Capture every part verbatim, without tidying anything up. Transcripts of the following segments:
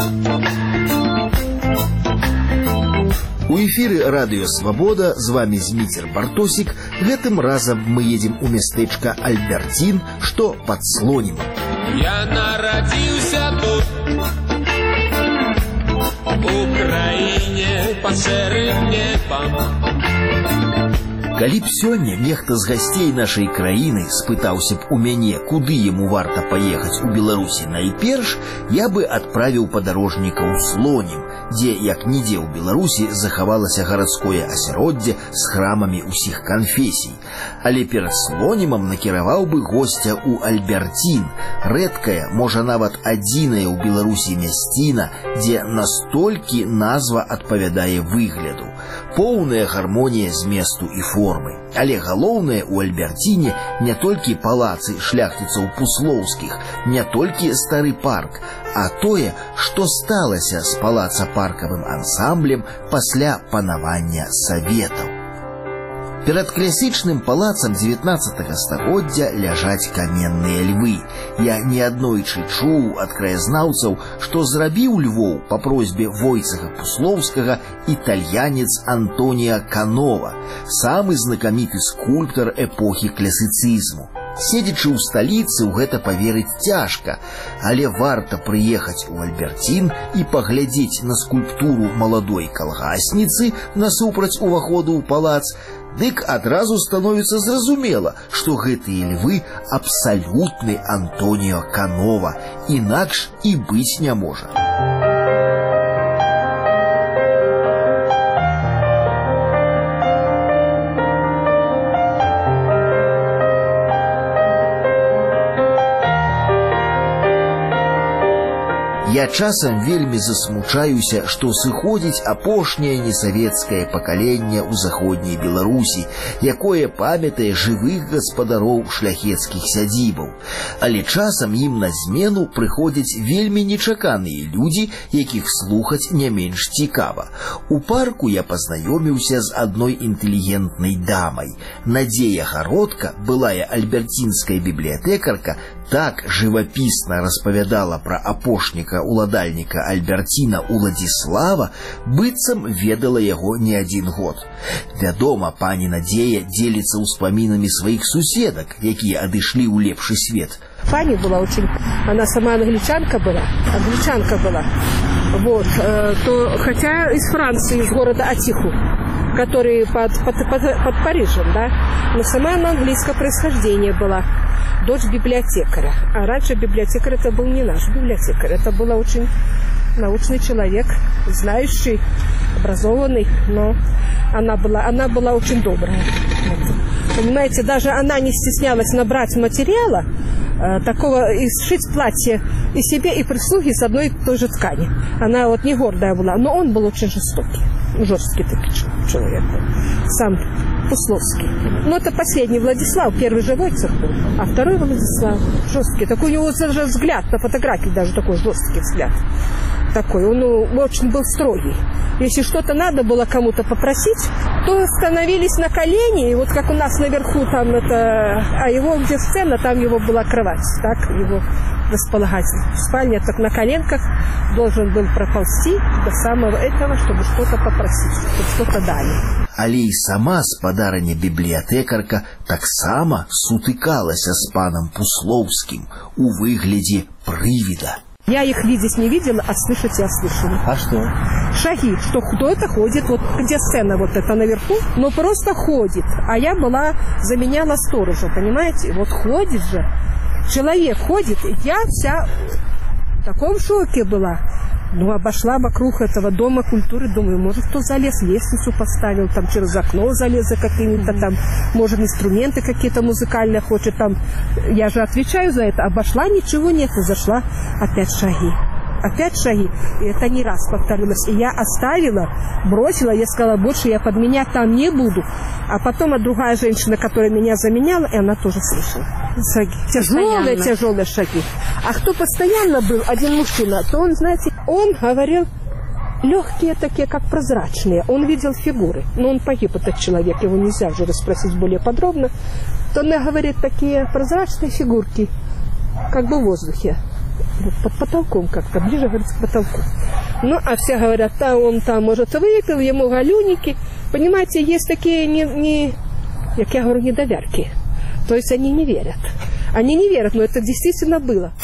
У эфире радио «Свобода», с вами Змитер Бартосик. Гэтым разом мы едем у местечка Альбертин, что под Слонимом. Я народился тут, в Украине, под шэрым небом. Калі б сёння нехта з гасцей нашай краіны спытаўся б у мяне, куды яму варта паехаць у Беларусі найперш, я бы адправіў падарожніка ў Слонім, дзе, як нідзе ў Беларусі, захавалася гарадское асяроддзе з храмамі ўсіх канфесій. Але перад Слонімам накіраваў бы госця ў Альбертин, рэдкая, можа нават адзіная ў Беларусі мясціна, дзе настолькі назва адпавядае выгляду. Поўная гармонія зместу і формы. Але галоўнае ў Альбертине не толькі палацы шляхціцаў пуслоўскіх, не толькі стары парк, а тое, што сталася з палаца-паркавым ансамблем пасля панавання саветаў. Перад класічным палацам дзевятнаццатага стагоддзя ляжаць каменныя львы. Я неаднойчы чуў ад краязнаўцаў, што зрабіў львоў па просьбе Войцеха Пуслоўскага італьянец Антоніа Канова, самы знакаміты скульптар эпохі класіцызму. Седзячы ў сталіцы, у гэта паверыць цяжка, але варта прыехаць у Альбертин і паглядзець на скульптуру маладой калгасніцы насупраць уваходу ў палац, дык адразу становіцца зразумела, што гэтыя львы абсалютны Антоніо Канова, інакш і быць не можа. Я часам вельмі засмучаюся, што сыходзіць апошняе несавецкае пакаленне ў заходняй Беларусі, якое памятае жывых гаспадароў шляхецкіх сядзібаў. Але часам ім на змену прыходзяць вельмі нечаканыя людзі, якіх слухаць не менш цікава. У парку я пазнаёміўся з адной інтэлігентнай дамай. Надзея Гародка, былая альбертинская бібліятэкарка, так жывапісна распавядала пра апошніка уладальніка Альбертина Уладзіслава, быццам ведала яго не адзін год. Вядома, пані Надзея дзеліцца ўспамінамі сваіх суседак, якія адышлі ў лепшы свет. Пани была очень, она сама англичанка была, англичанка была, вот, э, то, хотя из Франции, из города Атиху, который под, под, под, под Парижем, да, но сама она английского происхождения была, дочь библиотекаря, а раньше библиотекарь это был не наш библиотекарь, это был очень научный человек, знающий, образованный, но она была, она была очень добрая. Понимаете, даже она не стеснялась набрать материала, э, такого, и сшить платье и себе, и прислуги с одной и той же ткани. Она вот не гордая была, но он был очень жестокий, жесткий такой человек, сам Пусловский. Но это последний Владислав, первый же Войцех был, а второй Владислав жесткий. Такой у него даже взгляд, на фотографии даже такой жесткий взгляд. Такой, он ну, очень был строгий. Если что-то надо было кому-то попросить, то становились на колени, и вот как у нас наверху там это, а его где сцена, там его была кровать, так, его располагатель. В спальне так на коленках должен был проползти до самого этого, чтобы что-то попросить, чтобы что-то дали. Але і сама спадарыня бібліятэкарка таксама сутыкалася з паном Пуслоўскім у выглядзе прывіда. Я их видеть не видела, а слышать я слышала. А что? Шаги, что кто-то ходит, вот где сцена вот это наверху, но просто ходит. А я была, заменяла сторожа, понимаете? Вот ходит же, человек ходит, и я вся в таком шоке была. Ну, обошла вокруг этого дома культуры, думаю, может, кто залез, лестницу поставил, там через окно залез за какими-то там, может, инструменты какие-то музыкальные хочет там. Я же отвечаю за это. Обошла, ничего нет, зашла, опять шаги. Опять шаги. И это не раз повторилось. И я оставила, бросила, я сказала, больше я подменять там не буду. А потом а другая женщина, которая меня заменяла, и она тоже слышала. Шаги. Тяжелые, тяжелые шаги. А кто постоянно был, один мужчина, то он, знаете, он говорил, легкие такие, как прозрачные. Он видел фигуры. Но он погиб, этот человек, его нельзя уже расспросить более подробно. То он говорит, такие прозрачные фигурки, как бы в воздухе. вот под потолком как-то, ближе, говорится, к потолку. Ну, а все говорят, да, он там, может, выпил, ему галюники. Понимаете, есть такие, не, не, как я говорю, недоверки. То есть они не верят. Они не верят, но это действительно было.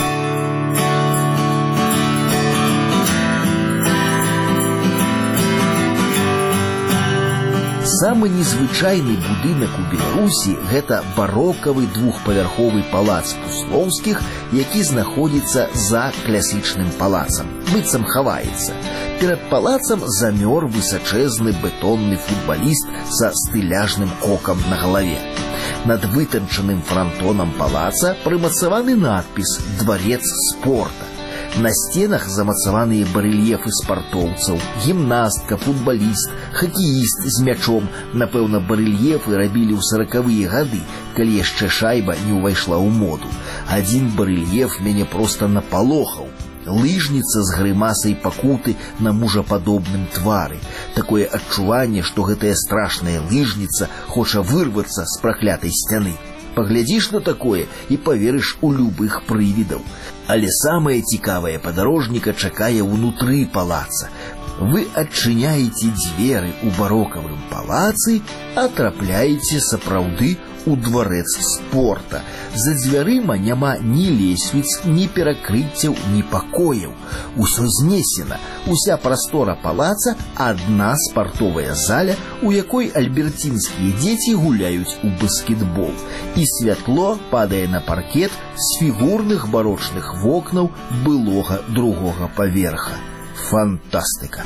Самы незвычайны будынак у Беларусі гэта барокавы двухпавярховы палац Пуслоўскіх, які знаходзіцца за класічным палацам, быццам хаваецца. Перад палацам замёр высачэзны бетонны футбаліст са стыляжным кокам на галаве. Над вытанчаным франтонам палаца прымацаваны надпіс «Дварец спорта». На стенах замацаваныя барэльефы спартоўцаў, гімнастка, футбаліст, хакеіст з мячом. Напэўна, барэльефы рабілі ў саракавыя гады, калі яшчэ шайба не ўвайшла ў моду. Адзін барэльеф мяне проста напалохаў. Лыжніца з грымасай пакуты на мужападобным твары. Такое адчуванне, што гэтая страшная лыжніца хоча вырвацца з праклятай сцяны. Паглядзіш на такое і паверыш у любых прывідаў. Але самае цікавае падарожніка чакае ўнутры палаца. Вы адчыняеце дзверы ў барокавым палацы, а трапляеце сапраўды у дварэц спорта. За дзвярыма няма ні лесвіц, ні перакрыццяў, ні пакояў. Усё знесена. Уся прастора палаца – адна спартовая заля, у якой альберцінскія дзеці гуляюць у баскетбол. І святло падае на паркет з фігурных барочных вокнаў былога другога паверха. Фантастыка!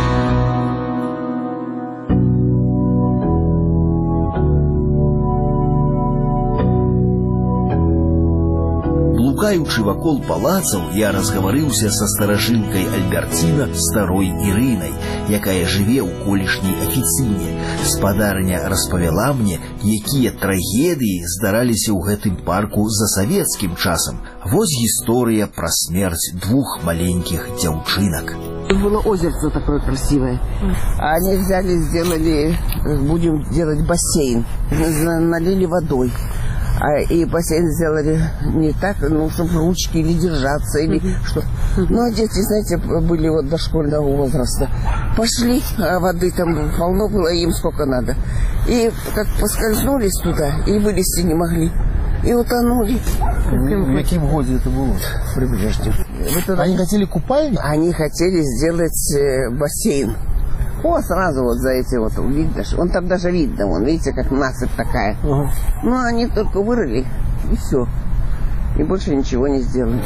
Блукаючы вакол палацаў, я разгаварыўся са старажылкай Альберціна старой Ірынай, якая жыве ў колішняй афіцыне. Спадарыня распавяла мне, якія трагедыі здараліся ў гэтым парку за савецкім часам. Вось гісторыя пра смерць двух маленькіх дзяўчынак. Было озерце такое красивое. А они взяли, сделали, будем делать бассейн. Налили водой. А, и бассейн сделали не так, ну, чтобы ручки или держаться, или mm-hmm. что. Ну, а дети, знаете, были вот дошкольного возраста. Пошли, а воды там полно было, им сколько надо. И как поскользнулись туда, и вылезти не могли. И утонули. В каком году это было? Приближно. Они хотели купальню? Они хотели сделать э, бассейн. О, сразу вот за эти вот, видно, он там даже видно, вон, видите, как насыпь такая. Uh-huh. Ну, они только вырыли, и все. И больше ничего не сделали.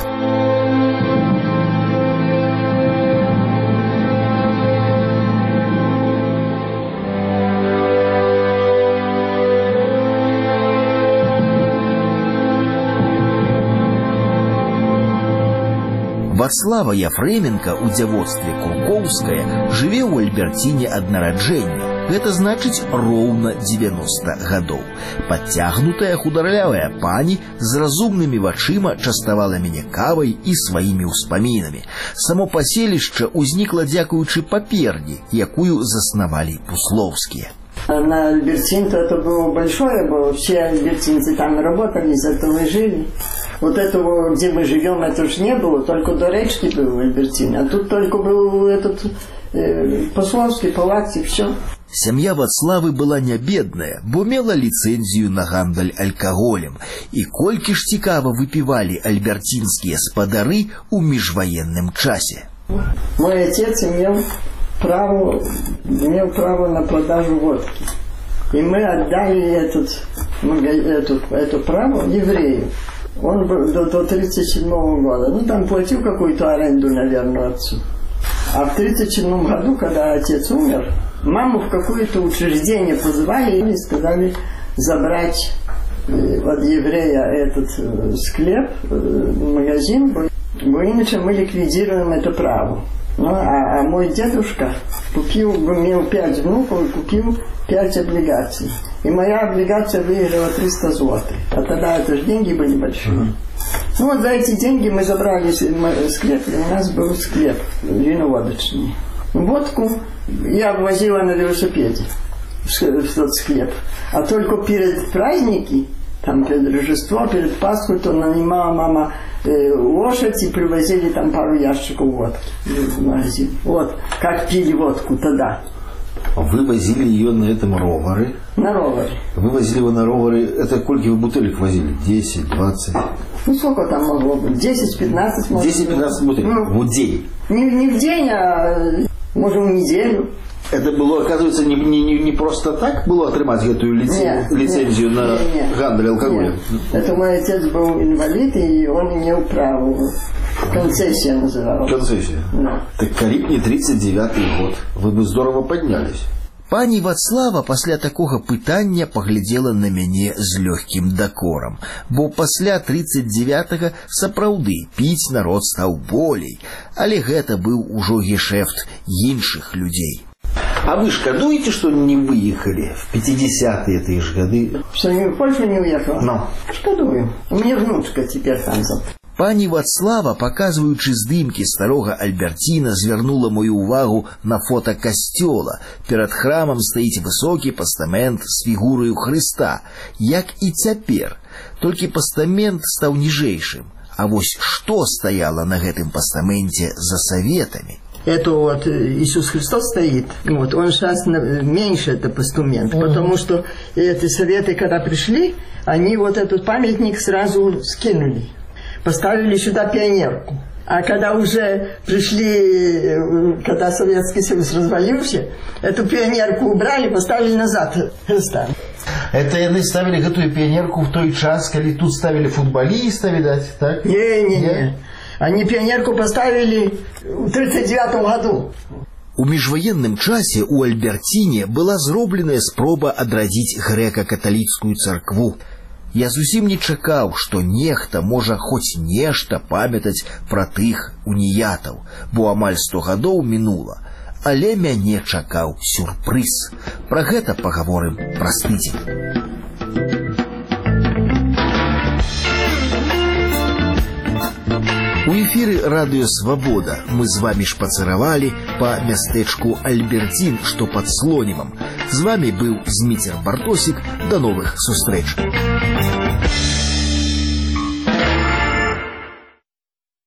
Вацлава Яфрэменка у дзявоцтве Куркоўская жыве ў Альберціне ад нараджэння. Гэта значыць роўна дзевяноста гадоў. Падцягнутая хударлявая пані з разумнымі вачыма частавала мяне кавай і сваімі ўспамінамі. Само паселішча ўзнікла дзякуючы паперні, якую заснавалі Пуслоўскія. На Альберцин-то это было большое, было. Все альберцинцы там работали, зато и жили. Вот этого, где мы живем, это уж не было, только до речки был Альберцин, а тут только был этот э, Пуслоўскі палац и все. Сям'я Вацлавы была не бедная, бо мела ліцэнзію на гандаль алкаголем. І колькі ж цікава выпівалі альберцінскія спадары ў міжваенным часе. Мой отец имел право, имел право на продажу водки. И мы отдали этот, эту, это право еврею. Он был до, до тридцать седьмого года. Ну, там платил какую-то аренду, наверное, отцу. А в тридцать седьмом году, когда отец умер, маму в какое-то учреждение позвали и сказали забрать от еврея этот склеп, магазин, бо иначе мы ликвидируем это право. Ну, а, а мой дедушка купил, имел пять внуков и купил пять облигаций. И моя облигация выиграла триста злотых. А тогда это же деньги были большие. Mm-hmm. Ну вот за эти деньги мы забрали склеп, и у нас был склеп виноводочный. Водку я возила на велосипеде в тот склеп. А только перед праздники Там перед Рождеством, перед Пасхой, то нанимала мама э, лошадь и привозили там пару ящиков водки в магазин. Вот, как пили водку тогда. Вы возили ее на этом ровере? На ровере. Вы возили его на ровере, это сколько вы бутылек возили? десять, двадцать? Ну, сколько там могло быть? десять-пятнадцать, может быть. десять-пятнадцать бутылек? Ну, в день? Не, не в день, а, может, в неделю. Это было, оказывается, не, не, не просто так было отрывать эту лицен... лицензию нет, на нет, гандль алкоголем? Нет. Это мой отец был инвалид, и он имел право. Концессия называлась. Концессия? Да. Так Карибне тридцать девятый год. Вы бы здорово поднялись. Пані Вацлава пасля такога пытання паглядзела на мяне з лёгкім дакорам, бо пасля тридцать девятага сапраўды піць народ стаў болей, але гэта быў ужо гешэфт іншых людзей. А вы шкадуете, что не выехали в пятидесятые эти ж годы? Что не в Польшу не уехала? Но. Шкадую. У меня внучка теперь там. Пані Вацлава, паказваючы здымкі старога Альберціна, звярнула мою увагу на фота касцёла. Перад храмам стаіць высокі пастамент з фігураю Хрыста, як і цяпер. Толькі пастамент стаў ніжэйшым. А вось што стаяла на гэтым пастаменте за советамі? Это вот Иисус Христос стоит, вот, он сейчас меньше, это постамент, mm-hmm. потому что эти советы, когда пришли, они вот этот памятник сразу скинули, поставили сюда пионерку. А когда уже пришли, когда Советский Союз развалился, эту пионерку убрали, поставили назад Христа. Это они ставили эту пионерку в той час, когда тут ставили футболиста, видать, так? Не-не-не. Они пионерку поставили в тридцать девятом году. У міжваенным часе у Альберціне была зробленая спроба адрадзіць грэка-каталіцкую царкву. Я зусім не чакаў, што нехта можа хоць нешта памятаць пра тых уніятаў, бо амаль сто гадоў мінула. Але мяне чакаў сюрпрыз. Пра гэта пагаворым праз тыдзень. У эфіры радыё «Свабода» мы з вамі шпацыравалі па мястэчку Альберцін, што пад Слонімам. З вамі быў Зміцер Бартосік. До новых сустрэч.